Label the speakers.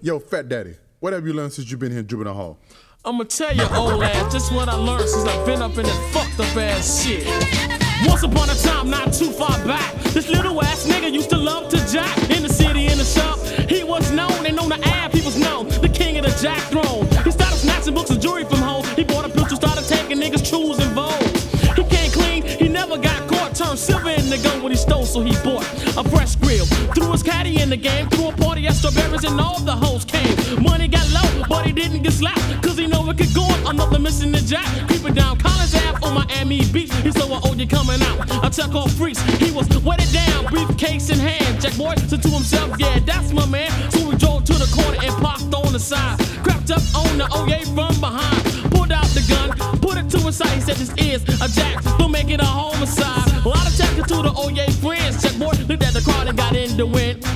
Speaker 1: Yo, Fat Daddy, what have you learned since you've been here in Juvenile Hall?
Speaker 2: I'ma tell you, old ass, just what I learned since I've been up in that fucked up ass shit. Once upon a time, not too far back, this little ass nigga used to love to jack. In the city, in the shop, he was known, and on the app, he was known, the king of the jack throne. He started snatching books and jewelry from home. He bought a pistol, started taking niggas' trues and vows. He came clean, he never got caught. Turned silver in the gun when he stole, so he bought a fresh grill. Threw his caddy in the game, threw a party at Strawberries, and all the hoes came. Money got low, but he didn't get slapped, cause he know it could go on. Another missing the jack, creeping down Collins Ave on Miami Beach. He saw an OG coming out, I check off freaks. He was wetted down, briefcase in hand. Jack Boy said to himself, yeah, that's my man. So we drove to the corner and parked on the side. Crept up on the OA from behind, pulled out the gun, put it to his side. He said, this is a jack, don't make it a homicide. A lot of jackets to the OA friends. Jack Boy looked at the crowd and got in the wind.